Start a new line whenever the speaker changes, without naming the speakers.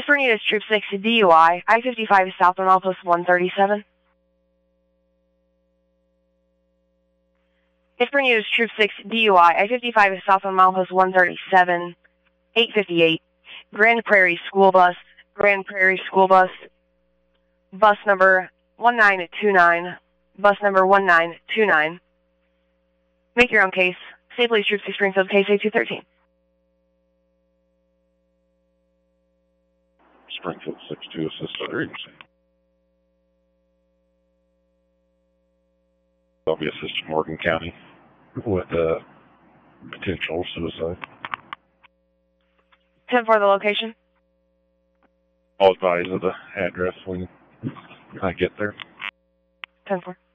Fernandez Troop 6 DUI, I-55 is south on Milepost 137. If Fernandez Troop 6 DUI, I-55 is south on Milepost 137, 858. Grand Prairie School Bus, bus number 1929, bus number 1929. Make your own case. State Police Troop 6 Springfield, case A213.
Springfield 6-2, assist other agency. I'll be assisting Morgan County with potential suicide.
10 for the location.
I'll advise of the address when I get there.
10-4.